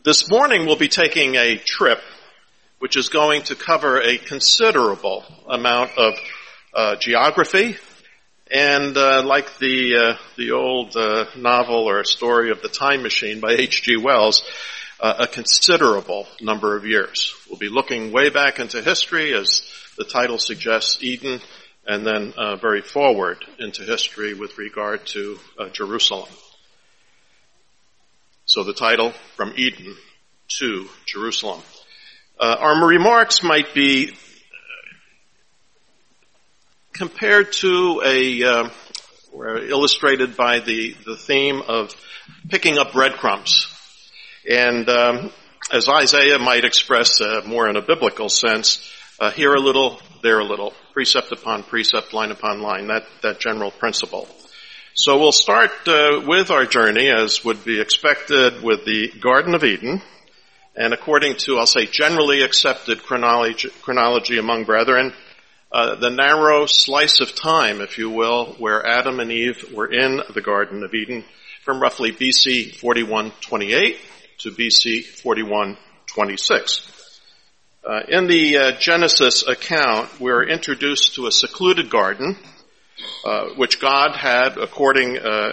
This morning we'll be taking a trip which is going to cover a considerable amount of geography, and like the old novel or story of the Time Machine by H.G. Wells, a considerable number of years. We'll be looking way back into history, as the title suggests, Eden, and then very forward into history with regard to Jerusalem. So the title, From Eden to Jerusalem. Our remarks might be compared to or illustrated by the theme of picking up breadcrumbs. And as Isaiah might express more in a biblical sense, here a little, there a little, precept upon precept, line upon line, that general principle. So we'll start with our journey, as would be expected, with the Garden of Eden. And according to, I'll say, generally accepted chronology among brethren, the narrow slice of time, if you will, where Adam and Eve were in the Garden of Eden from roughly BC 4128 to BC 4126. In the Genesis account, we're introduced to a secluded garden, which God had, according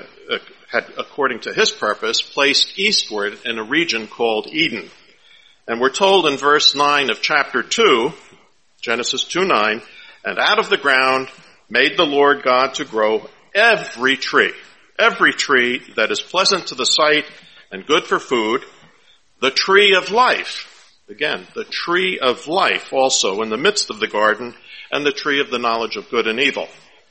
to his purpose, placed eastward in a region called Eden. And we're told in verse 9 of chapter 2, Genesis 2:9, and out of the ground made the Lord God to grow every tree that is pleasant to the sight and good for food, the tree of life. Again, the tree of life also in the midst of the garden, and the tree of the knowledge of good and evil.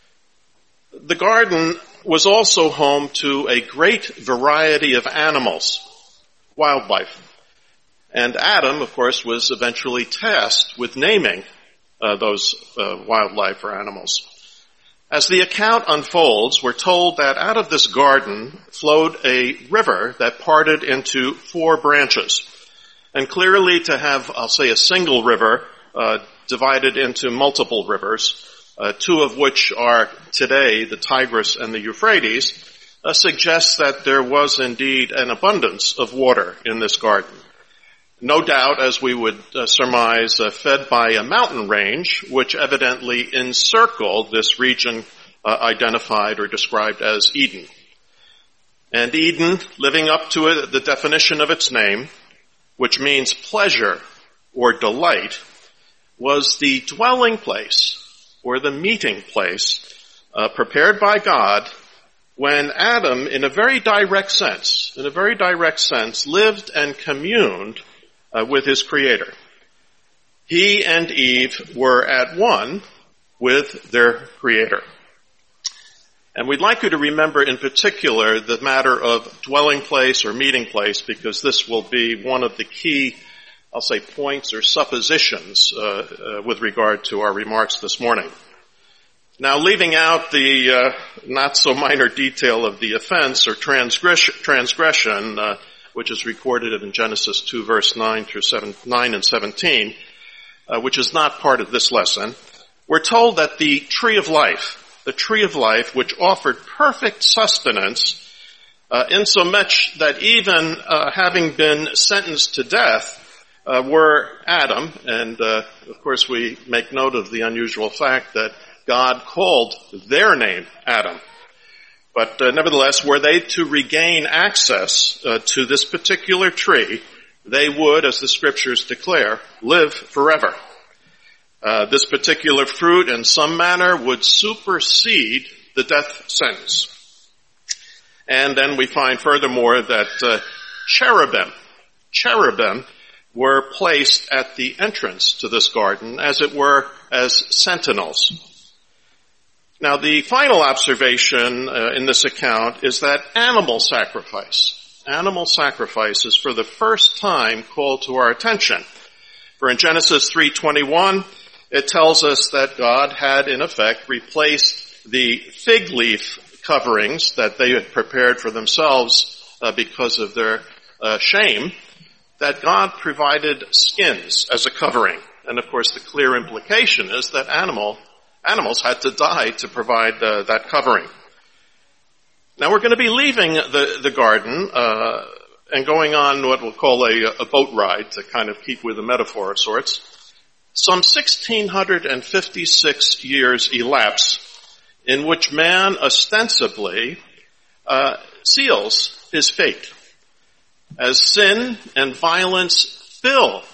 The garden was also home to a great variety of animals, wildlife. And Adam, of course, was eventually tasked with naming those wildlife or animals. As the account unfolds, we're told that out of this garden flowed a river that parted into 4 branches. And clearly to have, I'll say, a single river divided into multiple rivers, 2 of which are today the Tigris and the Euphrates, suggests that there was indeed an abundance of water in this garden. No doubt, as we would surmise, fed by a mountain range, which evidently encircled this region identified or described as Eden. And Eden, living up to the definition of its name, which means pleasure or delight, was the dwelling place or the meeting place prepared by God when Adam, in a very direct sense, lived and communed with his Creator. He and Eve were at one with their Creator. And we'd like you to remember in particular the matter of dwelling place or meeting place, because this will be one of the key, I'll say, points or suppositions with regard to our remarks this morning. Now, leaving out the not so minor detail of the offense or transgression, which is recorded in Genesis 2 verse 9 and 17, which is not part of this lesson, we're told that the tree of life, which offered perfect sustenance, insomuch that even having been sentenced to death, were Adam, and of course we make note of the unusual fact that God called their name Adam. But nevertheless, were they to regain access to this particular tree, they would, as the scriptures declare, live forever. This particular fruit in some manner would supersede the death sentence. And then we find furthermore that cherubim were placed at the entrance to this garden, as it were, as sentinels. Now, the final observation in this account is that animal sacrifice is for the first time called to our attention. For in Genesis 3:21, it tells us that God had in effect replaced the fig leaf coverings that they had prepared for themselves because of their shame, that God provided skins as a covering. And of course the clear implication is that animals had to die to provide that covering. Now we're going to be leaving the garden and going on what we'll call a boat ride to kind of keep with a metaphor of sorts, some 1,656 years elapse in which man ostensibly seals his fate as sin and violence fill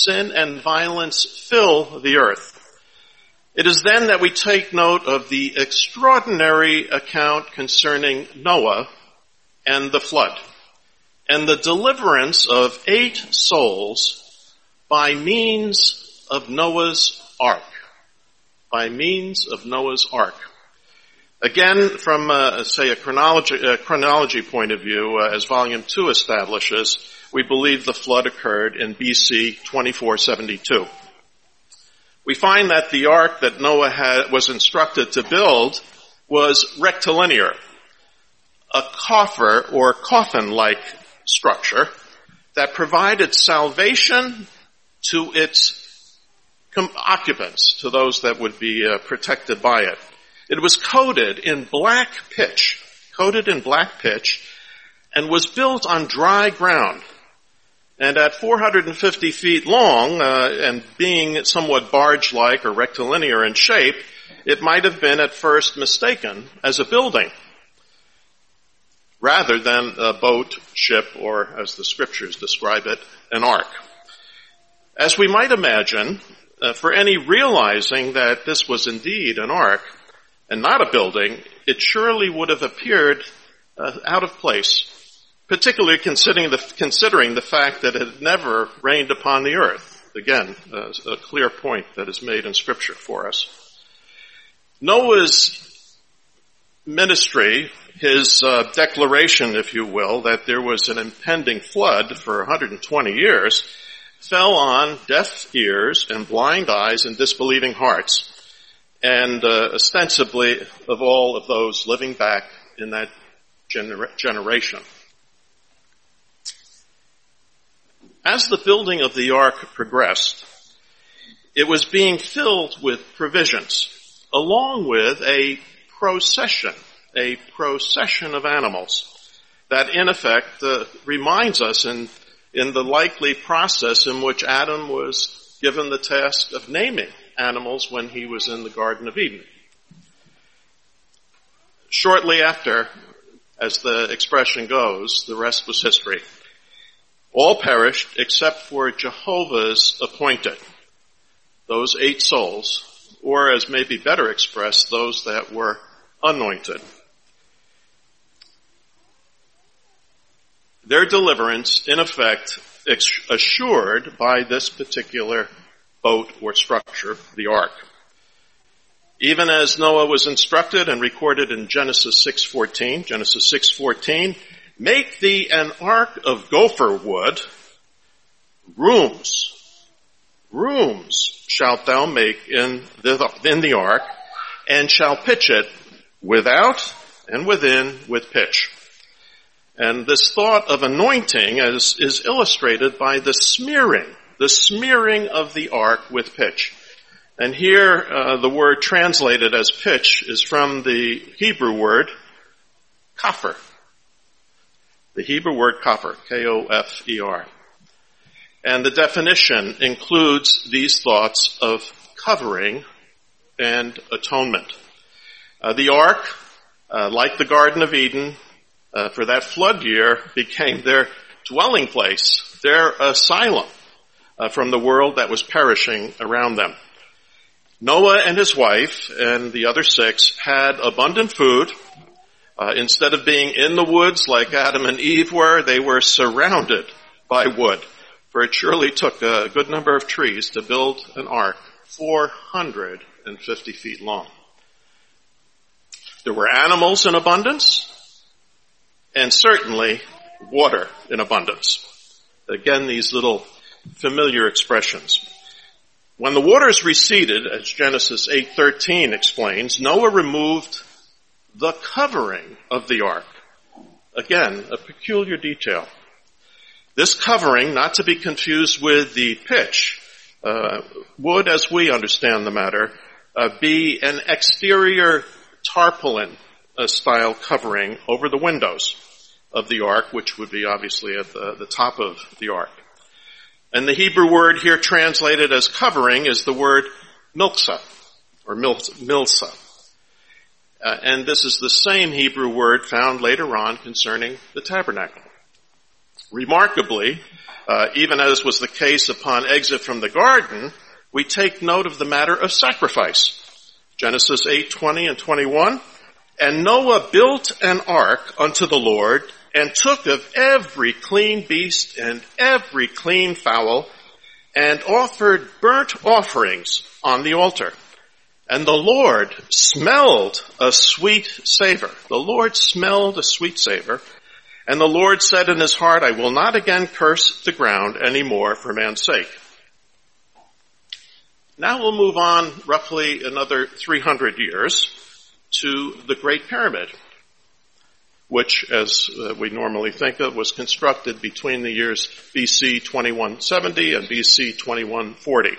the earth. It is then that we take note of the extraordinary account concerning Noah and the flood, and the deliverance of 8 souls by means of Noah's ark. By means of Noah's ark. Again, from, a chronology point of view, as Volume 2 establishes, we believe the flood occurred in BC 2472. We find that the ark that Noah was instructed to build was rectilinear, a coffer or coffin-like structure that provided salvation to its occupants, to those that would be protected by it. It was coated in black pitch, and was built on dry ground. And at 450 feet long, and being somewhat barge-like or rectilinear in shape, it might have been at first mistaken as a building, rather than a boat, ship, or, as the scriptures describe it, an ark. As we might imagine, for any realizing that this was indeed an ark, and not a building, it surely would have appeared out of place, particularly considering the fact that it had never rained upon the earth. Again, a clear point that is made in Scripture for us. Noah's ministry, his declaration, if you will, that there was an impending flood for 120 years, fell on deaf ears and blind eyes and disbelieving hearts, and ostensibly of all of those living back in that generation. As the building of the ark progressed, it was being filled with provisions, along with a procession of animals that in effect reminds us in the likely process in which Adam was given the task of naming animals when he was in the Garden of Eden. Shortly after, as the expression goes, the rest was history. All perished except for Jehovah's appointed, those 8 souls, or as may be better expressed, those that were anointed. Their deliverance, in effect, assured by this particular boat or structure, the ark. Even as Noah was instructed and recorded in Genesis 6:14, make thee an ark of gopher wood, rooms shalt thou make in the ark, and shall pitch it without and within with pitch. And this thought of anointing is illustrated by the smearing of the ark with pitch. And here, the word translated as pitch is from the Hebrew word kafir. The Hebrew word kafir, K-O-F-E-R. And the definition includes these thoughts of covering and atonement. The ark, like the Garden of Eden, for that flood year, became their dwelling place, their asylum from the world that was perishing around them. Noah and his wife and the other 6 had abundant food. Instead of being in the woods like Adam and Eve were, they were surrounded by wood. For it surely took a good number of trees to build an ark 450 feet long. There were animals in abundance, and certainly water in abundance. Again, these little familiar expressions. When the waters receded, as Genesis 8:13 explains, Noah removed the covering of the ark. Again, a peculiar detail. This covering, not to be confused with the pitch, would, as we understand the matter, be an exterior tarpaulin style covering over the windows. of the ark, which would be obviously at the top of the ark. And the Hebrew word here translated as covering is the word milsa, or milsa. And this is the same Hebrew word found later on concerning the tabernacle. Remarkably, even as was the case upon exit from the garden, we take note of the matter of sacrifice. Genesis 8:20 and 21. And Noah built an ark unto the Lord, and took of every clean beast and every clean fowl, and offered burnt offerings on the altar. And the Lord smelled a sweet savor. The Lord smelled a sweet savor. And the Lord said in his heart, I will not again curse the ground any more for man's sake. Now we'll move on roughly another 300 years to the Great Pyramid, which, as we normally think of, was constructed between the years BC 2170 and BC 2140.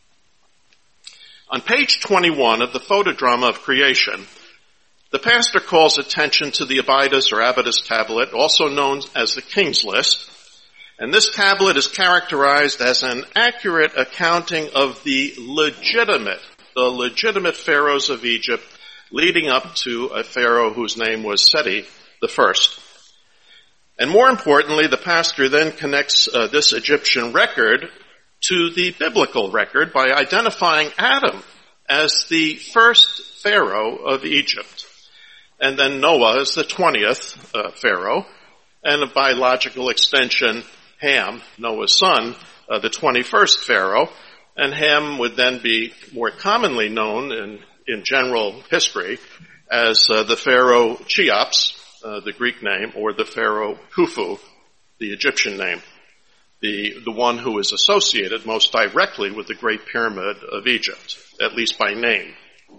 On page 21 of the photodrama of creation, the pastor calls attention to the Abydos or Abydos tablet, also known as the King's List. And this tablet is characterized as an accurate accounting of the legitimate pharaohs of Egypt, leading up to a pharaoh whose name was Seti I. And more importantly, the pastor then connects this Egyptian record to the biblical record by identifying Adam as the first pharaoh of Egypt, and then Noah as the 20th pharaoh, and by logical extension, Ham, Noah's son, the 21st pharaoh, and Ham would then be more commonly known in general history as the pharaoh Cheops, the Greek name, or the pharaoh Khufu, the Egyptian name, the one who is associated most directly with the Great Pyramid of Egypt, at least by name.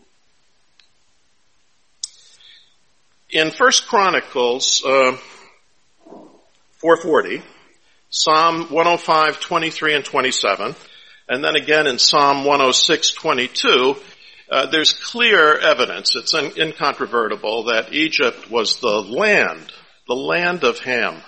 In 1 Chronicles 440, Psalm 105, 23 and 27, and then again in Psalm 106, 22, there's clear evidence, it's incontrovertible, that Egypt was the land of Ham.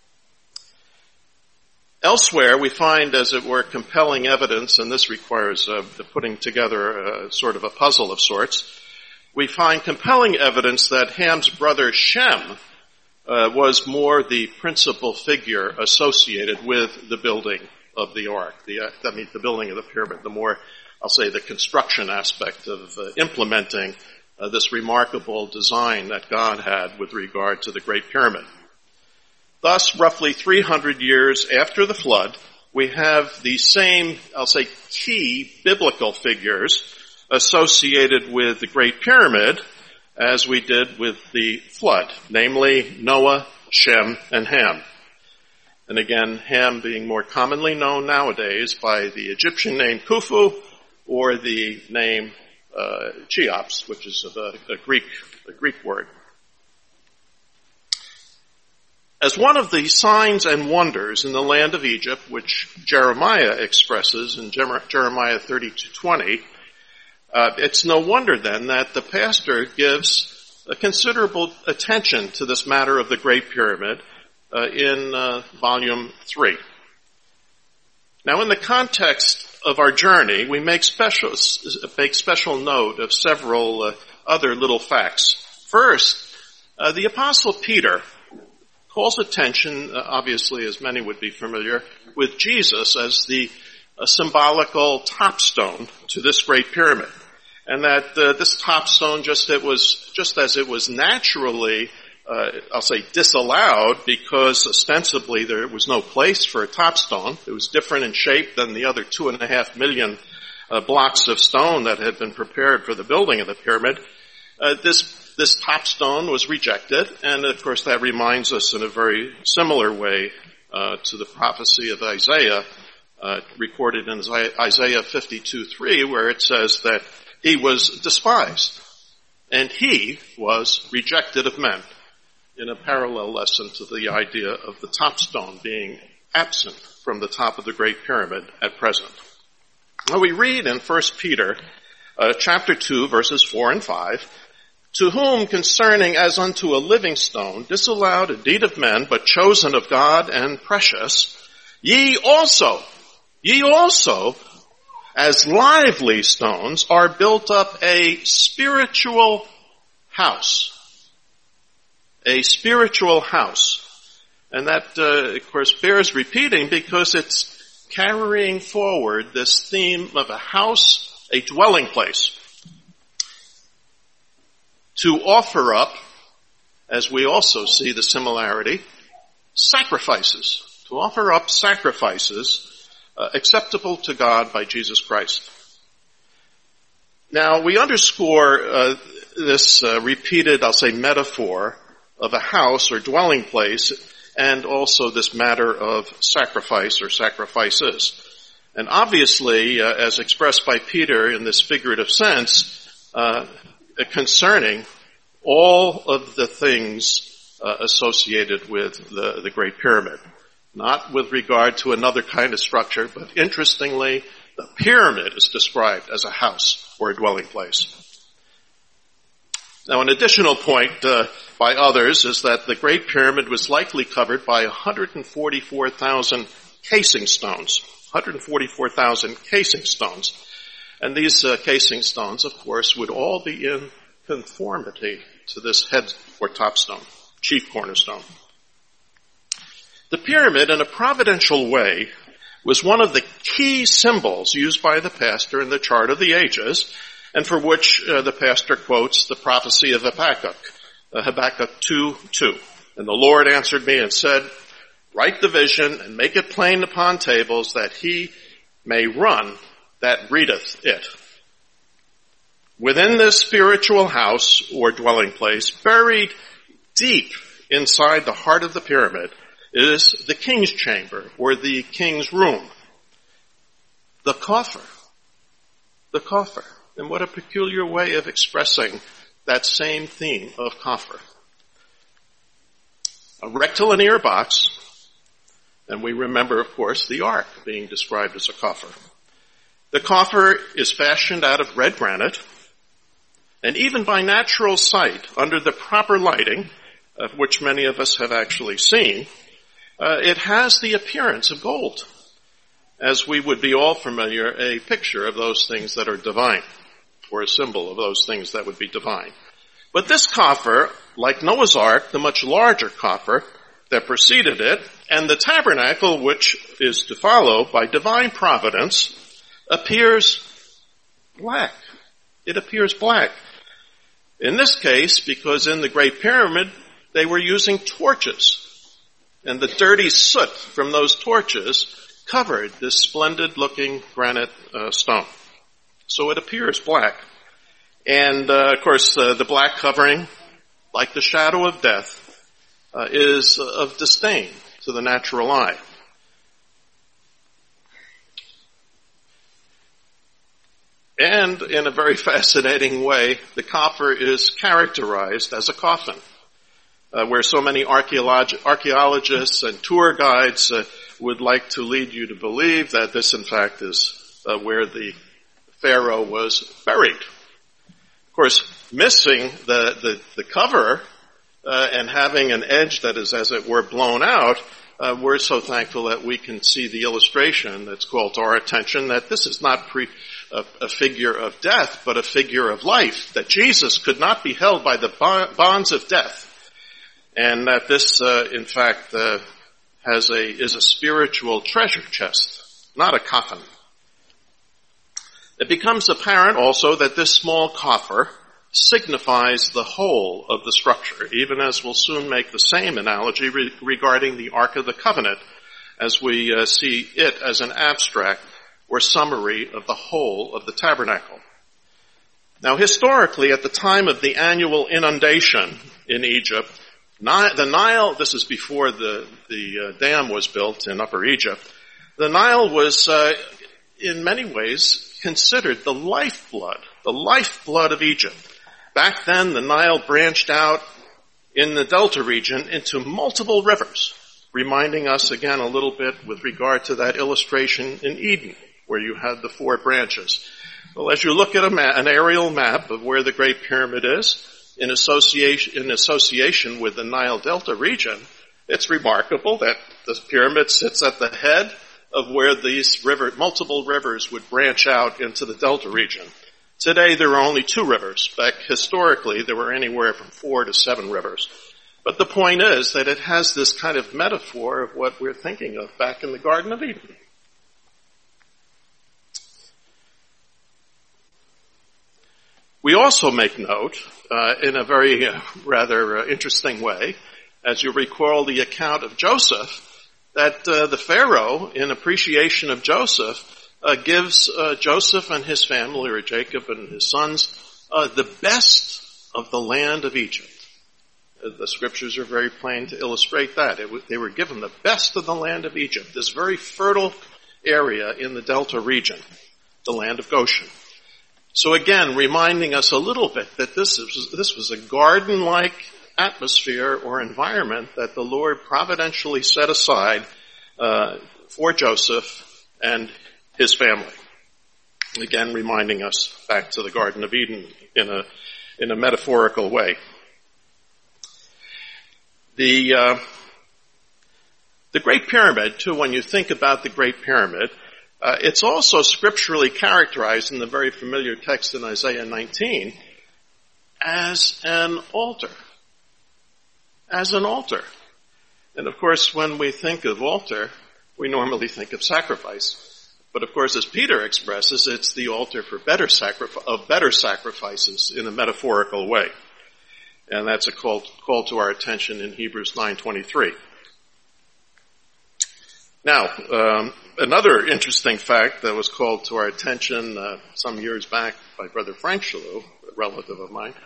Elsewhere, we find, as it were, compelling evidence, and this requires putting together sort of a puzzle of sorts. We find compelling evidence that Ham's brother Shem was more the principal figure associated with the building of the ark, the building of the pyramid, the more, I'll say, the construction aspect of implementing this remarkable design that God had with regard to the Great Pyramid. Thus, roughly 300 years after the flood, we have the same, I'll say, key biblical figures associated with the Great Pyramid as we did with the flood, namely Noah, Shem, and Ham. And again, Ham being more commonly known nowadays by the Egyptian name Khufu or the name Cheops, which is a Greek word. As one of the signs and wonders in the land of Egypt, which Jeremiah expresses in Jeremiah 32:20, it's no wonder then that the pastor gives a considerable attention to this matter of the Great Pyramid in volume 3. Now, in the context of our journey, we make special note of several other little facts. First, the Apostle Peter calls attention, obviously, as many would be familiar, with Jesus as the symbolical topstone to this Great Pyramid. And that this topstone, just as it was naturally, I'll say, disallowed because ostensibly there was no place for a topstone. It was different in shape than the other 2.5 million blocks of stone that had been prepared for the building of the pyramid. This topstone was rejected, and of course that reminds us in a very similar way to the prophecy of Isaiah, recorded in Isaiah 52:3, where it says that he was despised, and he was rejected of men, in a parallel lesson to the idea of the topstone being absent from the top of the Great Pyramid at present. Now we read in 1 Peter chapter 2, verses 4 and 5, To whom concerning as unto a living stone, disallowed indeed of men, but chosen of God and precious, ye also, as lively stones, are built up a spiritual house. A spiritual house. And that, of course, bears repeating because it's carrying forward this theme of a house, a dwelling place. To offer up, as we also see the similarity, sacrifices. To offer up sacrifices acceptable to God by Jesus Christ. Now, we underscore this repeated, I'll say, metaphor of a house or dwelling place, and also this matter of sacrifice or sacrifices. And obviously, as expressed by Peter in this figurative sense, concerning all of the things associated with the Great Pyramid. Not with regard to another kind of structure, but interestingly, the pyramid is described as a house or a dwelling place. Now, an additional point by others is that the Great Pyramid was likely covered by 144,000 casing stones. 144,000 casing stones. And these casing stones, of course, would all be in conformity to this head or top stone, chief cornerstone. The pyramid, in a providential way, was one of the key symbols used by the pastor in the Chart of the Ages, and for which the pastor quotes the prophecy of Habakkuk, Habakkuk 2:2. And the Lord answered me and said, write the vision and make it plain upon tables that he may run that readeth it. Within this spiritual house or dwelling place, buried deep inside the heart of the pyramid, is the king's chamber or the king's room. The coffer. The coffer. And what a peculiar way of expressing that same theme of coffer. A rectilinear box, and we remember, of course, the ark being described as a coffer. The coffer is fashioned out of red granite, and even by natural sight, under the proper lighting, of which many of us have actually seen, it has the appearance of gold, as we would be all familiar, a picture of those things that are divine, or a symbol of those things that would be divine. But this coffer, like Noah's Ark, the much larger coffer that preceded it, and the tabernacle, which is to follow by divine providence, appears black. It appears black. In this case, because in the Great Pyramid, they were using torches. And the dirty soot from those torches covered this splendid-looking granite stone. So it appears black. And, of course, the black covering, like the shadow of death, is of disdain to the natural eye. And in a very fascinating way, the coffer is characterized as a coffin, where so many archaeologists and tour guides would like to lead you to believe that this, in fact, is where the Pharaoh was buried. Of course, missing the cover and having an edge that is, as it were, blown out, we're so thankful that we can see the illustration that's called to our attention that this is not a figure of death, but a figure of life, that Jesus could not be held by the bonds of death, and that this, in fact, is a spiritual treasure chest, not a coffin. It becomes apparent also that this small coffer signifies the whole of the structure, even as we'll soon make the same analogy regarding the Ark of the Covenant, as we see it as an abstract or summary of the whole of the tabernacle. Now, historically, at the time of the annual inundation in Egypt, the Nile, this is before the dam was built in Upper Egypt, the Nile was, in many ways, considered the lifeblood of Egypt. Back then, the Nile branched out in the Delta region into multiple rivers, reminding us again a little bit with regard to that illustration in Eden, where you had the 4 branches. Well, as you look at an aerial map of where the Great Pyramid is, in association with the Nile Delta region, it's remarkable that the pyramid sits at the head of where these multiple rivers would branch out into the Delta region. Today there are only 2 rivers. Back historically there were anywhere from 4 to 7 rivers. But the point is that it has this kind of metaphor of what we're thinking of back in the Garden of Eden. We also make note, in a very rather interesting way, as you recall the account of Joseph, that the Pharaoh, in appreciation of Joseph, gives Joseph and his family, or Jacob and his sons, the best of the land of Egypt. The scriptures are very plain to illustrate that. They were given the best of the land of Egypt, this very fertile area in the Delta region, the land of Goshen. So again, reminding us a little bit that this was a garden-like atmosphere or environment that the Lord providentially set aside for Joseph and his family. Again, reminding us back to the Garden of Eden in a metaphorical way. The Great Pyramid, too, when you think about the Great Pyramid, it's also scripturally characterized in the very familiar text in Isaiah 19 as an altar. As an altar. And of course, when we think of altar, we normally think of sacrifice. But of course, as Peter expresses, it's the altar for better sacrifices in a metaphorical way. And that's a call to our attention in Hebrews 9:23. Now, another interesting fact that was called to our attention some years back by Brother Frank Shalou, a relative of mine,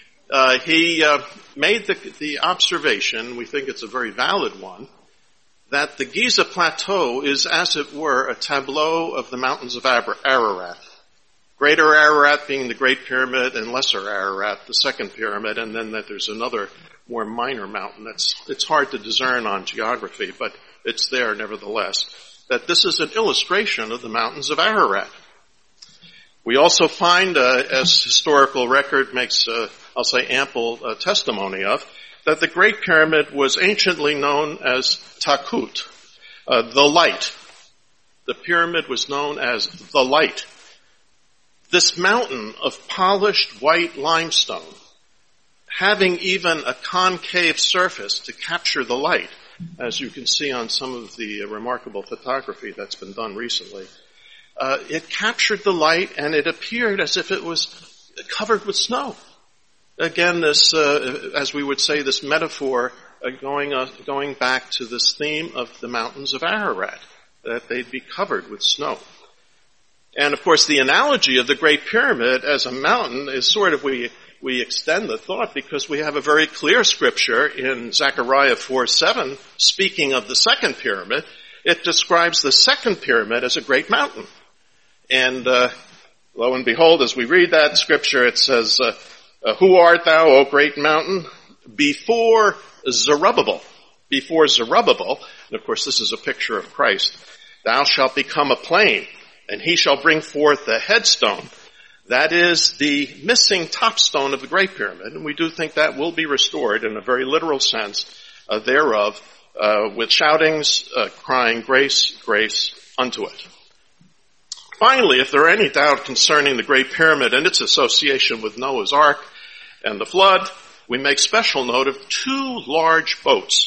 he made the observation, we think it's a very valid one, that the Giza Plateau is, as it were, a tableau of the mountains of Ararat. Greater Ararat being the Great Pyramid, and Lesser Ararat, the second pyramid, and then that there's another more minor mountain. It's hard to discern on geography, but it's there nevertheless. That this is an illustration of the mountains of Ararat. We also find, as historical record makes, I'll say, ample testimony of, that the Great Pyramid was anciently known as Takut, the light. The pyramid was known as the light. This mountain of polished white limestone, having even a concave surface to capture the light, as you can see on some of the remarkable photography that's been done recently, it captured the light and it appeared as if it was covered with snow. Again, this, as we would say, this metaphor going back to this theme of the mountains of Ararat, that they'd be covered with snow. And of course, the analogy of the Great Pyramid as a mountain is sort of, we extend the thought because we have a very clear scripture in Zechariah 4:7, speaking of the second pyramid. It describes the second pyramid as a great mountain. And lo and behold, as we read that scripture, it says, who art thou, O great mountain? Before Zerubbabel. Before Zerubbabel, and of course this is a picture of Christ, thou shalt become a plain, and he shall bring forth the headstone. That is the missing top stone of the Great Pyramid, and we do think that will be restored in a very literal sense thereof, with shoutings, crying, grace, grace unto it. Finally, if there are any doubt concerning the Great Pyramid and its association with Noah's Ark and the flood, we make special note of two large boats,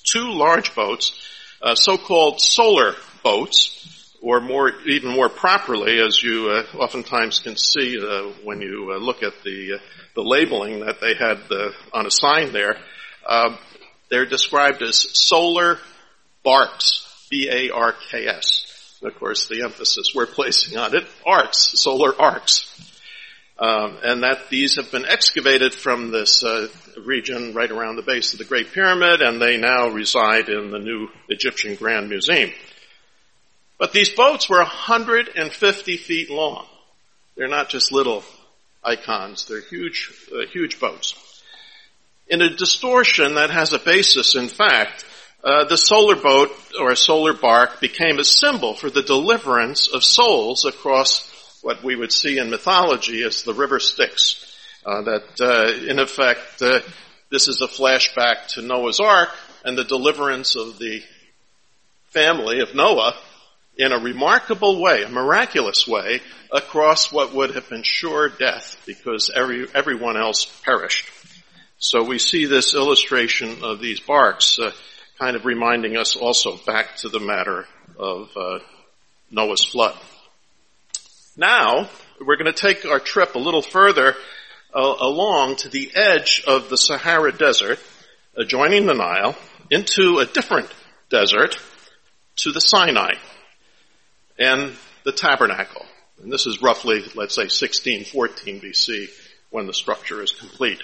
so-called solar boats, or even more properly, as you oftentimes can see when you look at the labeling that they had on a sign there, they're described as solar barks, B-A-R-K-S. And of course, the emphasis we're placing on it, arks, solar arks. And that these have been excavated from this region right around the base of the Great Pyramid, and they now reside in the new Egyptian Grand Museum. But these boats were 150 feet long. They're not just little icons. They're huge boats. In a distortion that has a basis in fact, the solar boat or solar bark became a symbol for the deliverance of souls across what we would see in mythology as the river Styx. In effect, this is a flashback to Noah's Ark and the deliverance of the family of Noah in a remarkable way, a miraculous way, across what would have been sure death because everyone else perished. So we see this illustration of these barks kind of reminding us also back to the matter of Noah's flood. Now, we're going to take our trip a little further along to the edge of the Sahara Desert, adjoining the Nile, into a different desert, to the Sinai and the tabernacle. And this is roughly, let's say, 1614 BC when the structure is complete.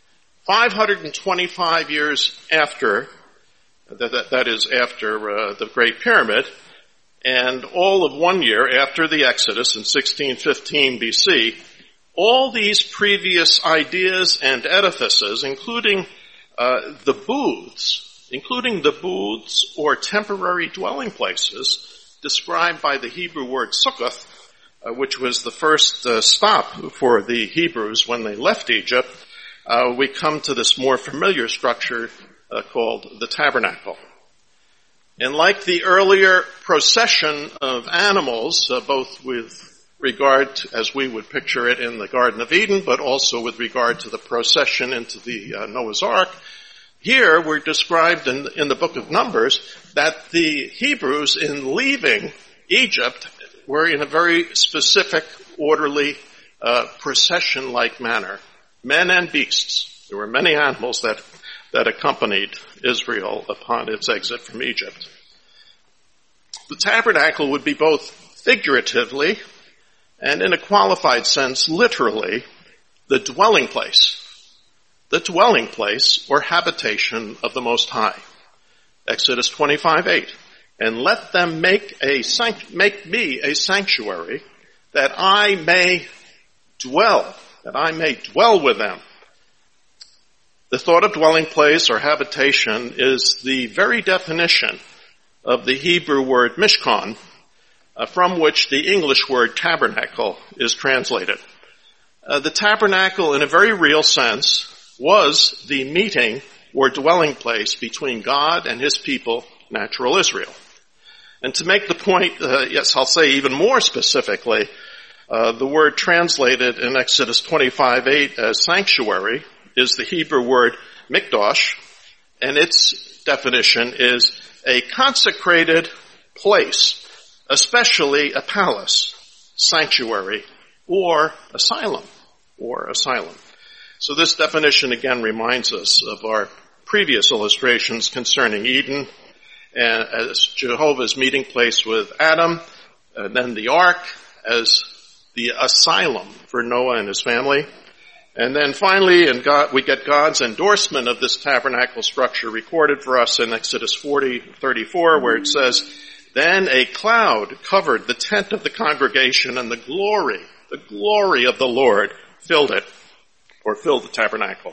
525 years after, that is after the Great Pyramid, and all of 1 year after the Exodus in 1615 BC, all these previous ideas and edifices, including the booths or temporary dwelling places described by the Hebrew word Sukkoth, which was the first stop for the Hebrews when they left Egypt, we come to this more familiar structure called the tabernacle. And like the earlier procession of animals, both with regard to, as we would picture it in the Garden of Eden, but also with regard to the procession into the Noah's Ark, here we're described in the book of Numbers that the Hebrews in leaving Egypt were in a very specific, orderly, procession-like manner. Men and beasts. There were many animals that accompanied Israel upon its exit from Egypt. The tabernacle would be both figuratively and in a qualified sense, literally, the dwelling place or habitation of the Most High. Exodus 25:8. And let them make me a sanctuary that I may dwell with them. The thought of dwelling place or habitation is the very definition of the Hebrew word mishkan, from which the English word tabernacle is translated. The tabernacle, in a very real sense, was the meeting or dwelling place between God and his people, natural Israel. And to make the point, yes, I'll say even more specifically, the word translated in Exodus 25:8 as sanctuary is the Hebrew word mikdash, and its definition is a consecrated place, especially a palace, sanctuary, or asylum. So this definition again reminds us of our previous illustrations concerning Eden and as Jehovah's meeting place with Adam, and then the ark as the asylum for Noah and his family. And then finally, we get God's endorsement of this tabernacle structure recorded for us in Exodus 40:34, where it says, "Then a cloud covered the tent of the congregation, and the glory of the Lord filled the tabernacle."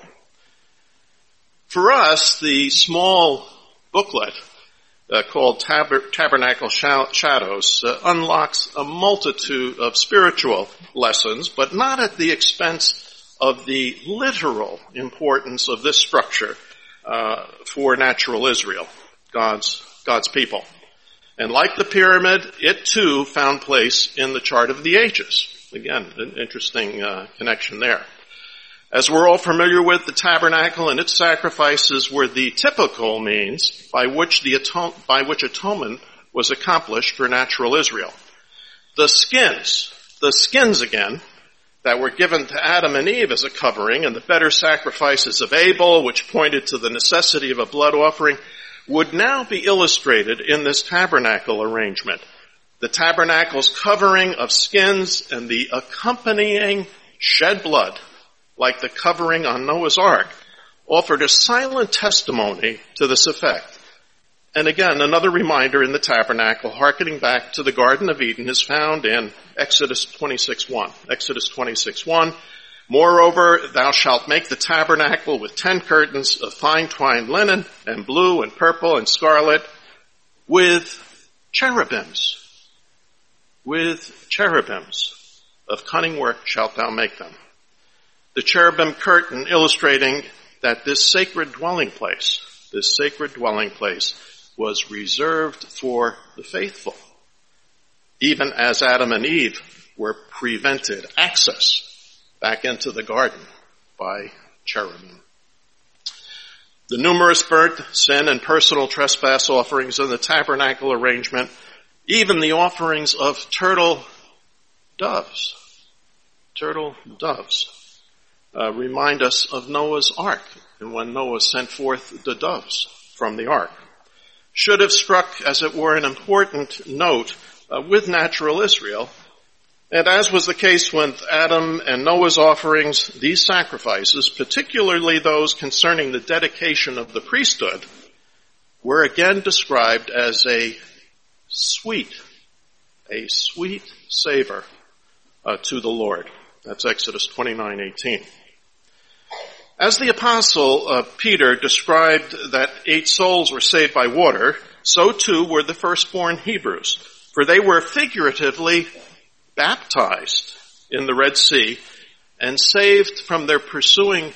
For us, the small booklet called Tabernacle Shadows unlocks a multitude of spiritual lessons, but not at the expense of the literal importance of this structure for natural Israel, God's people. And like the pyramid, it too found place in the chart of the ages. Again, an interesting connection there. As we're all familiar with, the tabernacle and its sacrifices were the typical means by which atonement was accomplished for natural Israel. The skins again, that were given to Adam and Eve as a covering, and the better sacrifices of Abel, which pointed to the necessity of a blood offering, would now be illustrated in this tabernacle arrangement. The tabernacle's covering of skins and the accompanying shed blood, like the covering on Noah's Ark, offered a silent testimony to this effect. And again, another reminder in the tabernacle, hearkening back to the Garden of Eden, is found in Exodus 26:1. Exodus 26:1, "Moreover, thou shalt make the tabernacle with 10 curtains of fine twined linen, and blue and purple and scarlet, with cherubims. With cherubims. Of cunning work shalt thou make them." the cherubim curtain illustrating that this sacred dwelling place was reserved for the faithful, even as Adam and Eve were prevented access back into the garden by cherubim. The numerous burnt, sin, and personal trespass offerings in the tabernacle arrangement, even the offerings of turtle doves, remind us of Noah's ark, and when Noah sent forth the doves from the ark, should have struck, as it were, an important note with natural Israel. And as was the case with Adam and Noah's offerings, these sacrifices, particularly those concerning the dedication of the priesthood, were again described as a sweet savor to the Lord. That's Exodus 29:18. As the apostle Peter described that 8 souls were saved by water, so too were the firstborn Hebrews, for they were figuratively baptized in the Red Sea and saved from their pursuing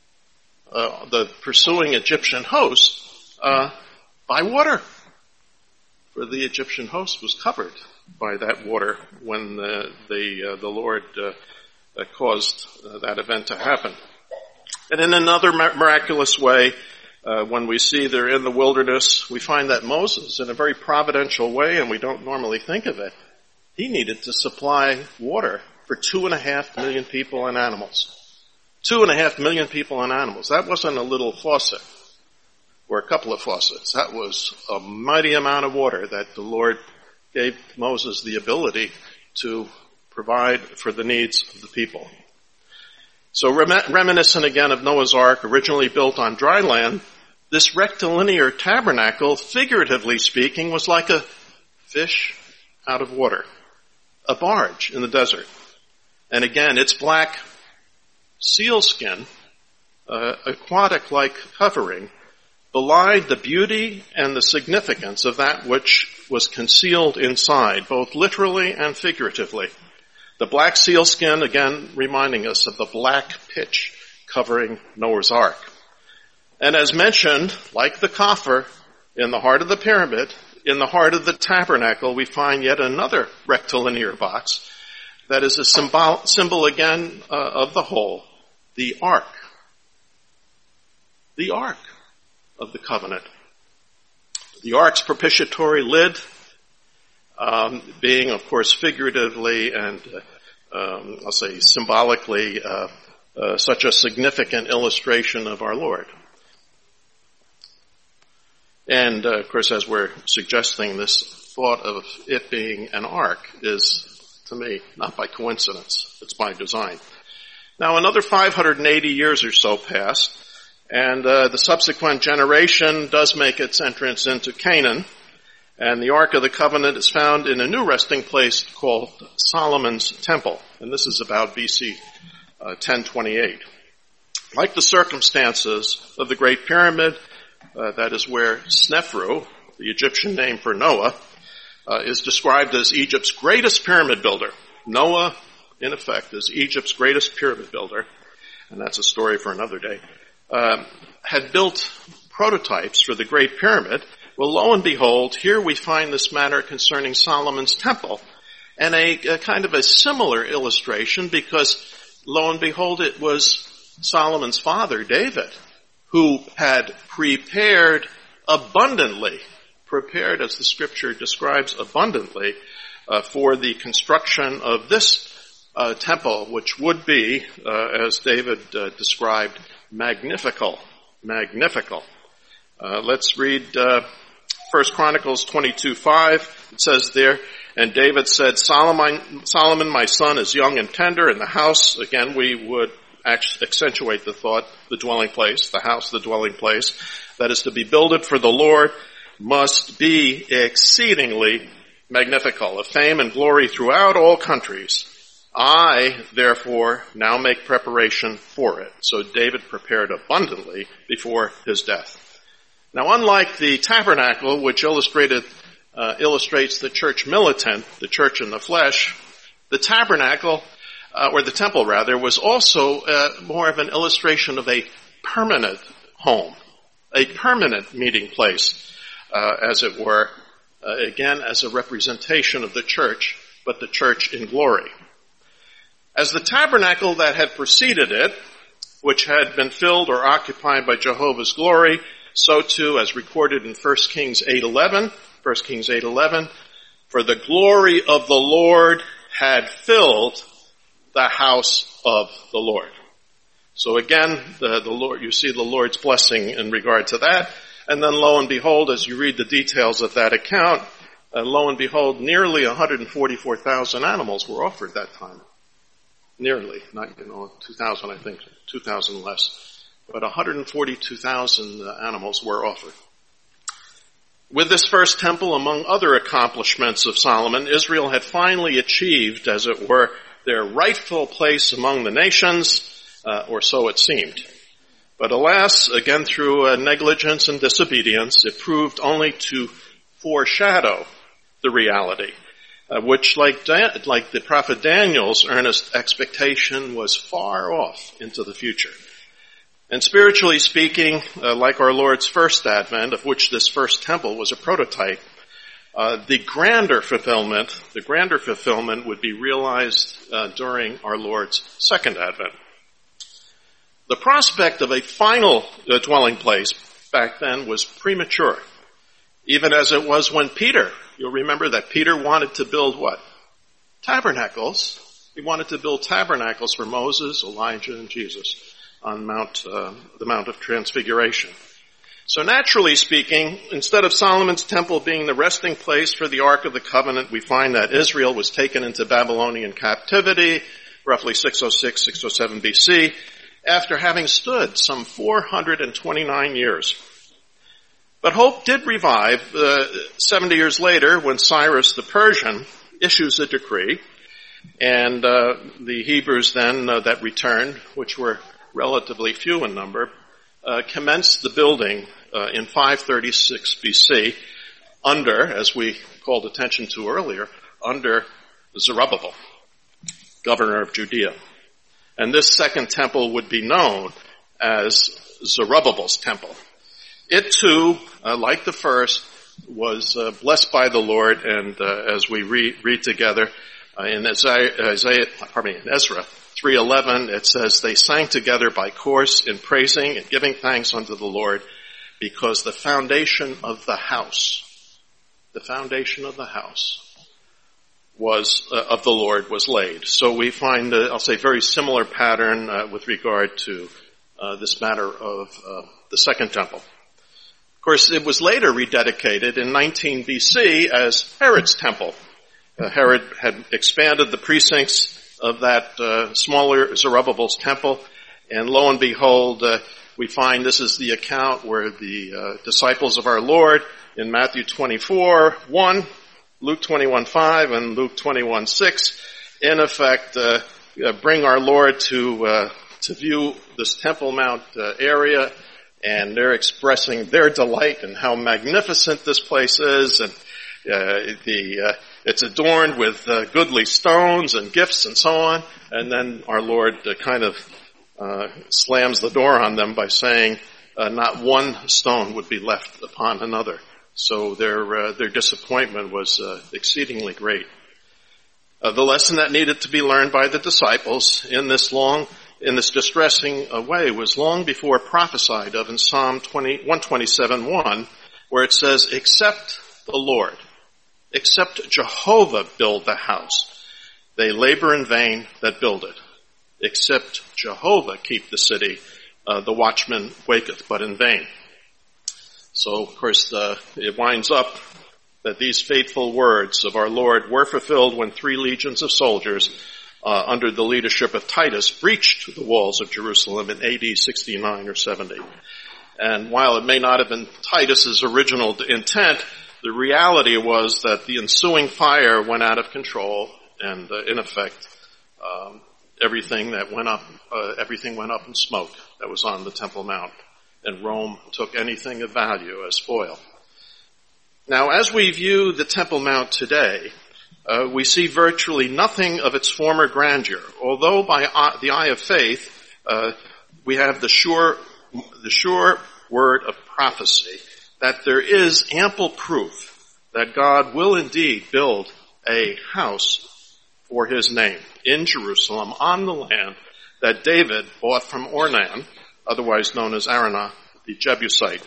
Egyptian host by water. For the Egyptian host was covered by that water when the Lord caused that event to happen. And in another miraculous way, when we see they're in the wilderness, we find that Moses, in a very providential way, and we don't normally think of it, he needed to supply water for 2.5 million people and animals. 2.5 million people and animals. That wasn't a little faucet or a couple of faucets. That was a mighty amount of water that the Lord gave Moses the ability to provide for the needs of the people. So reminiscent again of Noah's Ark, originally built on dry land, this rectilinear tabernacle, figuratively speaking, was like a fish out of water, a barge in the desert. And again, its black sealskin, aquatic-like covering, belied the beauty and the significance of that which was concealed inside, both literally and figuratively. The black sealskin, again, reminding us of the black pitch covering Noah's Ark. And as mentioned, like the coffer in the heart of the pyramid, in the heart of the tabernacle, we find yet another rectilinear box that is a symbol again of the whole, the ark. The ark of the covenant. The ark's propitiatory lid, being, of course, figuratively and, I'll say symbolically, such a significant illustration of our Lord. And, of course, as we're suggesting, this thought of it being an ark is, to me, not by coincidence. It's by design. Now, another 580 years or so passed, and the subsequent generation does make its entrance into Canaan, and the Ark of the Covenant is found in a new resting place called Solomon's Temple, and this is about BC 1028. Like the circumstances of the Great Pyramid, that is where Snefru, the Egyptian name for Noah, is described as Egypt's greatest pyramid builder. Noah, in effect, is Egypt's greatest pyramid builder, and that's a story for another day, had built prototypes for the Great Pyramid. Well, lo and behold, here we find this matter concerning Solomon's Temple, and a kind of a similar illustration, because lo and behold, it was Solomon's father, David, who had prepared abundantly, as the scripture describes abundantly, for the construction of this temple, which would be, as David described, magnifical. Let's read 1 Chronicles 22:5. It says there, and David said, Solomon, my son, is young and tender, and the house, again, we would accentuate the thought, the dwelling place, the house, the dwelling place, that is to be builded for the Lord, must be exceedingly magnifical, of fame and glory throughout all countries. I, therefore, now make preparation for it. So David prepared abundantly before his death. Now, unlike the tabernacle, which illustrates the church militant, the church in the flesh, the tabernacle or the temple rather, was also more of an illustration of a permanent home, a permanent meeting place, as it were, again as a representation of the church, but the church in glory. As the tabernacle that had preceded it, which had been filled or occupied by Jehovah's glory, so too, as recorded in 1 Kings 8:11, for the glory of the Lord had filled the house of the Lord. So again, the Lord, you see the Lord's blessing in regard to that. And then lo and behold, as you read the details of that account, lo and behold, nearly 144,000 animals were offered that time. Nearly, not, 2,000 I think, 2,000 less. But 142,000 animals were offered. With this first temple, among other accomplishments of Solomon, Israel had finally achieved, as it were, their rightful place among the nations, or so it seemed. But alas, again through negligence and disobedience, it proved only to foreshadow the reality, which like the prophet Daniel's earnest expectation was far off into the future. And spiritually speaking, like our Lord's first advent, of which this first temple was a prototype, the grander fulfillment would be realized during our Lord's second advent. The prospect of a final dwelling place back then was premature, even as it was when Peter, you'll remember that Peter wanted to build what? Tabernacles. He wanted to build tabernacles for Moses, Elijah, and Jesus on the Mount of Transfiguration. So naturally speaking, instead of Solomon's temple being the resting place for the Ark of the Covenant, we find that Israel was taken into Babylonian captivity, roughly 606, 607 BC, after having stood some 429 years. But hope did revive 70 years later when Cyrus the Persian issues a decree, and the Hebrews then that returned, which were relatively few in number, commenced the building in 536 BC under, as we called attention to earlier, under Zerubbabel, governor of Judea. And this second temple would be known as Zerubbabel's temple. It too, like the first, was blessed by the Lord, and as we read together in Ezra 3:11, it says, "They sang together by course in praising and giving thanks unto the Lord, because the foundation of the house was of the Lord was laid." So we find, I'll say, very similar pattern with regard to this matter of the second temple. Of course, it was later rededicated in 19 BC as Herod's temple. Herod had expanded the precincts of that smaller Zerubbabel's temple, and lo and behold, we find this is the account where the disciples of our Lord in Matthew 24:1, Luke 21:5, and Luke 21:6, in effect, bring our Lord to view this Temple Mount area, and they're expressing their delight in how magnificent this place is, and it's adorned with goodly stones and gifts and so on. And then our Lord kind of slams the door on them by saying not one stone would be left upon another. So their disappointment was exceedingly great. The lesson that needed to be learned by the disciples in this distressing way was long before prophesied of in Psalm 127:1, where it says, "Except the Lord, except Jehovah build the house, they labor in vain that build it. Except Jehovah keep the city, the watchman waketh but in vain." So, of course, it winds up that these faithful words of our Lord were fulfilled when 3 legions of soldiers under the leadership of Titus breached the walls of Jerusalem in AD 69 or 70. And while it may not have been Titus's original intent, the reality was that the ensuing fire went out of control, and in effect, everything went up in smoke that was on the Temple Mount, and Rome took anything of value as spoil. Now, as we view the Temple Mount today, we see virtually nothing of its former grandeur, although by the eye of faith, we have the sure word of prophecy that there is ample proof that God will indeed build a house for his name in Jerusalem on the land that David bought from Ornan, otherwise known as Araunah, the Jebusite.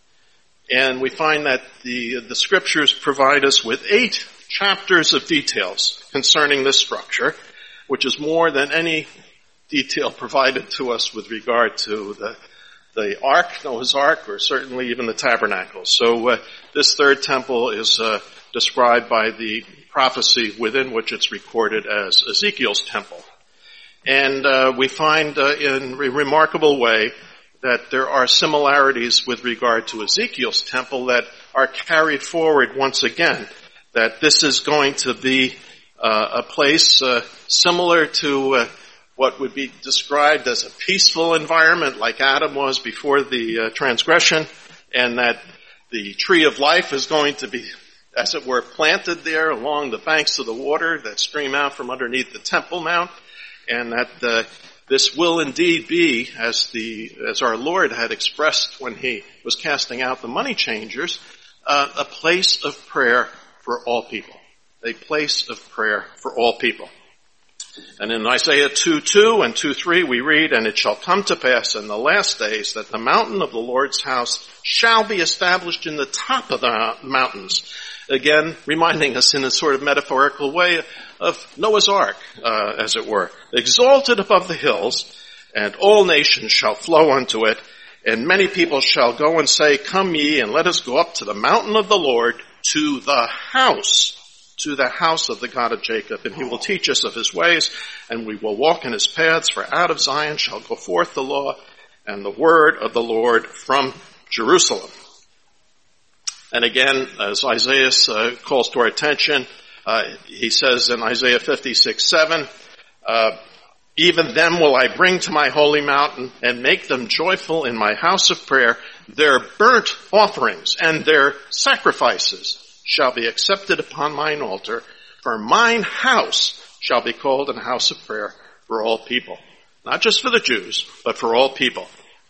And we find that the scriptures provide us with 8 chapters of details concerning this structure, which is more than any detail provided to us with regard to the ark, Noah's ark, or certainly even the tabernacle. So this third temple is described by the prophecy within which it's recorded as Ezekiel's temple. And we find in a remarkable way that there are similarities with regard to Ezekiel's temple that are carried forward once again, that this is going to be a place similar to what would be described as a peaceful environment like Adam was before the transgression, and that the tree of life is going to be, as it were, planted there along the banks of the water that stream out from underneath the Temple Mount, and that this will indeed be, as our Lord had expressed when he was casting out the money changers, a place of prayer for all people. A place of prayer for all people. And in Isaiah 2:2 and 2:3 we read, "And it shall come to pass in the last days that the mountain of the Lord's house shall be established in the top of the mountains." Again, reminding us in a sort of metaphorical way of Noah's ark, as it were. "Exalted above the hills, and all nations shall flow unto it, and many people shall go and say, Come ye, and let us go up to the mountain of the Lord, to the house of the God of Jacob, and he will teach us of his ways, and we will walk in his paths, for out of Zion shall go forth the law and the word of the Lord from Jerusalem." And again, as Isaiah calls to our attention, he says in Isaiah 56:7, "Even them will I bring to my holy mountain and make them joyful in my house of prayer. Their burnt offerings and their sacrifices shall be accepted upon mine altar, for mine house shall be called a house of prayer for all people." Not just for the Jews, but for all people.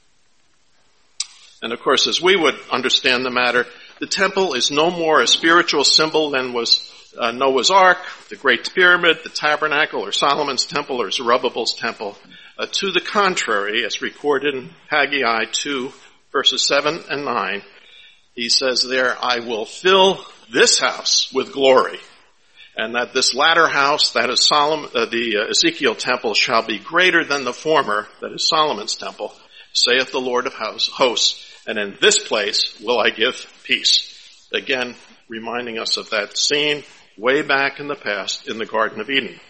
And of course, as we would understand the matter, the temple is no more a spiritual symbol than was Noah's ark, the Great Pyramid, the tabernacle, or Solomon's temple, or Zerubbabel's temple. To the contrary, as recorded in Haggai 2, verses 7 and 9, he says there, "I will fill this house with glory, and that this latter house, that is the Ezekiel temple, shall be greater than the former, that is Solomon's temple, saith the Lord of hosts, and in this place will I give peace." Again, reminding us of that scene way back in the past in the Garden of Eden.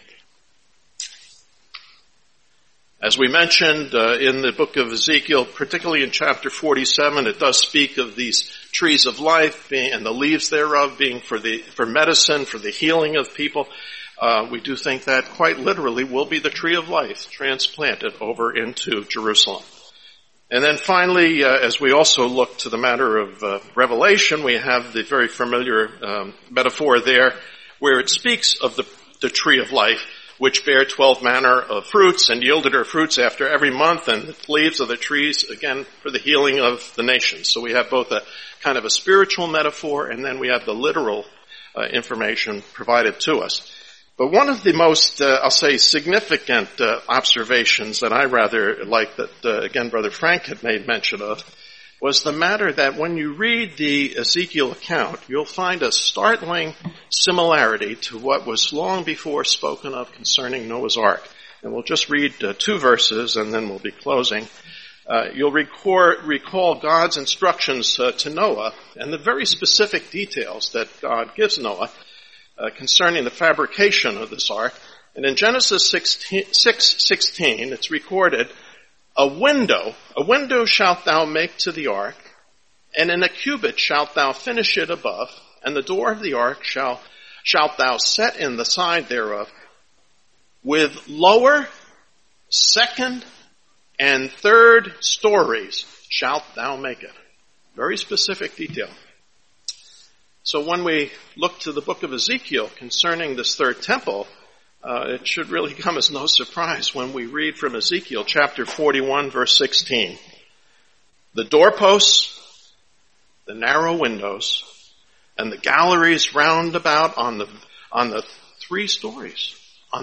As we mentioned in the book of Ezekiel, particularly in chapter 47, it does speak of these trees of life and the leaves thereof being for medicine, for the healing of people. We do think that quite literally will be the tree of life transplanted over into Jerusalem. And then finally, as we also look to the matter of Revelation, we have the very familiar metaphor there where it speaks of the tree of life, which bare 12 manner of fruits and yielded her fruits after every month, and the leaves of the trees, again, for the healing of the nations. So we have both a kind of a spiritual metaphor, and then we have the literal information provided to us. But one of the most, I'll say, significant observations that I rather like that, again, Brother Frank had made mention of, was the matter that when you read the Ezekiel account, you'll find a startling similarity to what was long before spoken of concerning Noah's Ark. And we'll just read 2 verses and then we'll be closing. You'll recall God's instructions to Noah and the very specific details that God gives Noah concerning the fabrication of this ark. And in Genesis 6:16, it's recorded, A window shalt thou make to the ark, and in a cubit shalt thou finish it above, and the door of the ark shalt thou set in the side thereof. With lower, second, and third stories shalt thou make it. Very specific detail. So when we look to the book of Ezekiel concerning this third temple, it should really come as no surprise when we read from Ezekiel chapter 41, verse 16. The doorposts, the narrow windows, and the galleries round about on the 3 stories,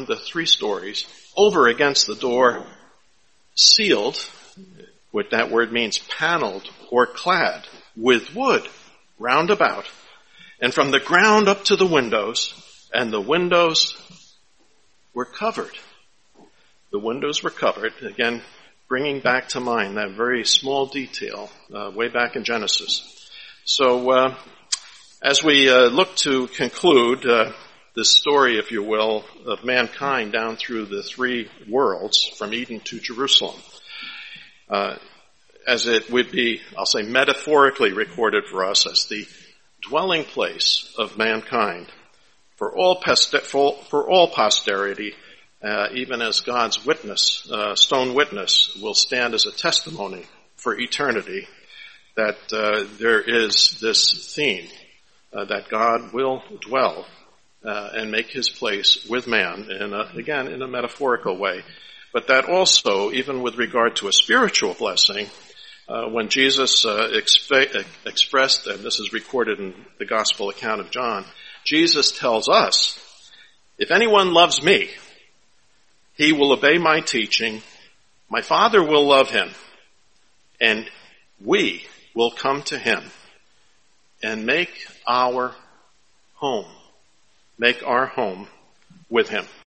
over against the door, sealed, what that word means, paneled or clad with wood round about, and from the ground up to the windows, and the windows were covered. The windows were covered, again, bringing back to mind that very small detail way back in Genesis. So as we look to conclude this story, if you will, of mankind down through the 3 worlds, from Eden to Jerusalem, as it would be, I'll say, metaphorically recorded for us as the dwelling place of mankind for all posterity, even as God's witness, stone witness, will stand as a testimony for eternity, that there is this theme that God will dwell and make his place with man, again, in a metaphorical way. But that also, even with regard to a spiritual blessing, when Jesus expressed, and this is recorded in the gospel account of John, Jesus tells us, if anyone loves me, he will obey my teaching, my Father will love him, and we will come to him and make our home with him.